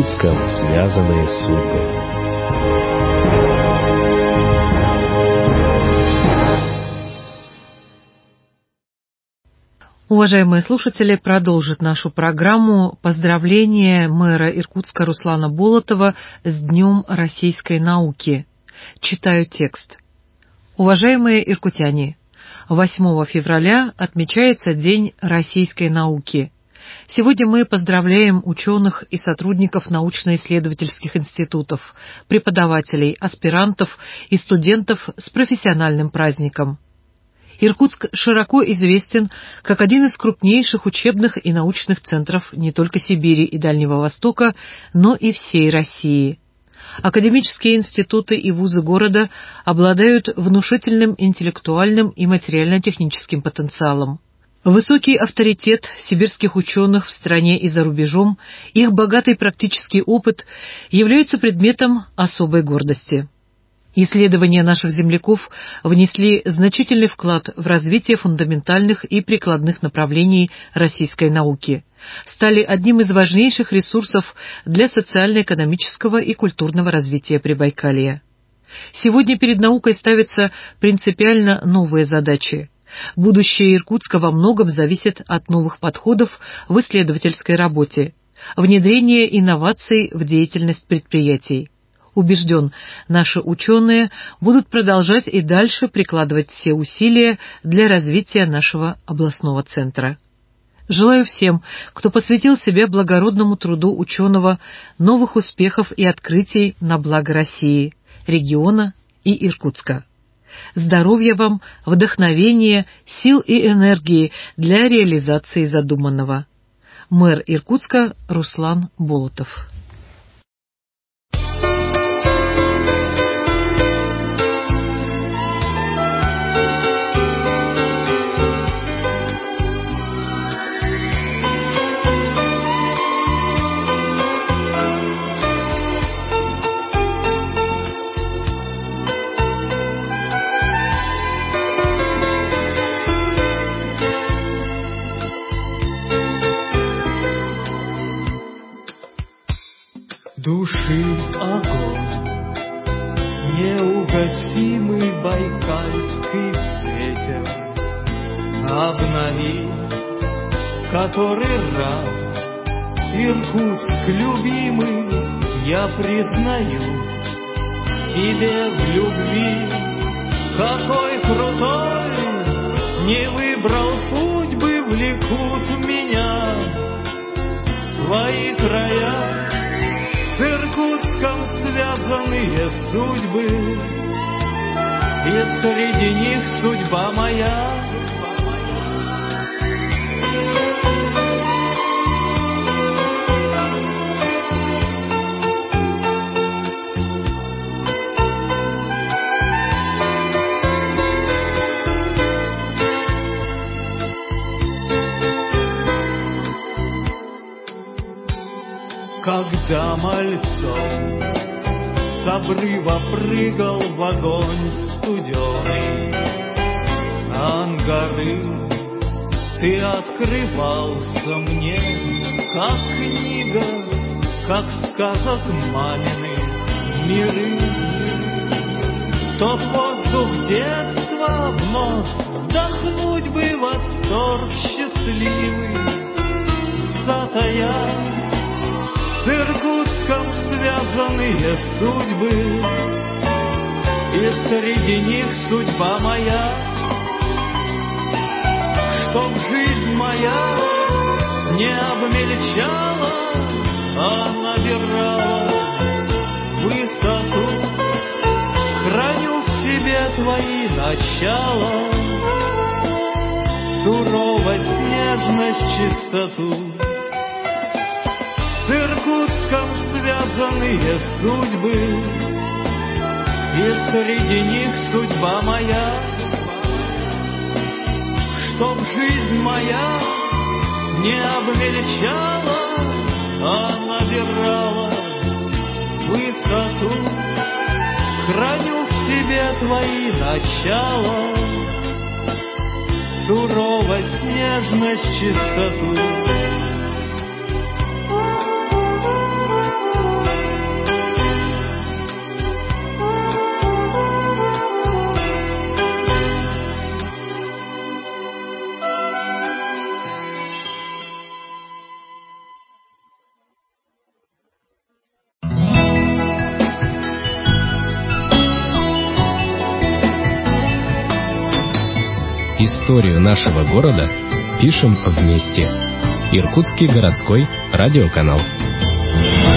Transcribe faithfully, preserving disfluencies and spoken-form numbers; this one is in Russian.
Иркутском связанные судьбы. Уважаемые слушатели, продолжит нашу программу поздравление мэра Иркутска Руслана Болотова с Днем российской науки. Читаю текст. Уважаемые иркутяне, восьмого февраля отмечается День российской науки. Сегодня мы поздравляем ученых и сотрудников научно-исследовательских институтов, преподавателей, аспирантов и студентов с профессиональным праздником. Иркутск широко известен как один из крупнейших учебных и научных центров не только Сибири и Дальнего Востока, но и всей России. Академические институты и вузы города обладают внушительным интеллектуальным и материально-техническим потенциалом. Высокий авторитет сибирских ученых в стране и за рубежом, их богатый практический опыт являются предметом особой гордости. Исследования наших земляков внесли значительный вклад в развитие фундаментальных и прикладных направлений российской науки, стали одним из важнейших ресурсов для социально-экономического и культурного развития Прибайкалья. Сегодня перед наукой ставятся принципиально новые задачи. Будущее Иркутска во многом зависит от новых подходов в исследовательской работе, внедрения инноваций в деятельность предприятий. Убежден, наши ученые будут продолжать и дальше прикладывать все усилия для развития нашего областного центра. Желаю всем, кто посвятил себя благородному труду ученого, новых успехов и открытий на благо России, региона и Иркутска. Здоровья вам, вдохновения, сил и энергии для реализации задуманного. Мэр Иркутска Руслан Болотов. Души огонь, неугасимый байкальский ветер, обнови который раз Иркутск любимый, я признаюсь тебе в любви. Какой крутой, не выбрал путь бы, влекут меня твои края. С Иркутском связанные судьбы, и среди них судьба моя. Когда мальцом с обрыва прыгал в огонь студеный, ангары ты открывался мне, как книга, как сказок мамины миры. Тот воздух детства вновь вдохнуть бы, восторг счастливый затая. С Иркутском связанные судьбы, и среди них судьба моя. Чтоб жизнь моя не обмельчала, а набирала высоту. Храню в себе твои начала, суровость, нежность, чистоту. С Иркутском связанные судьбы, и среди них судьба моя. Чтоб жизнь моя не обмельчала, а набирала высоту. Храню в себе твои начала, суровость, нежность, чистоту. историю нашего города пишем вместе. Иркутский городской радиоканал.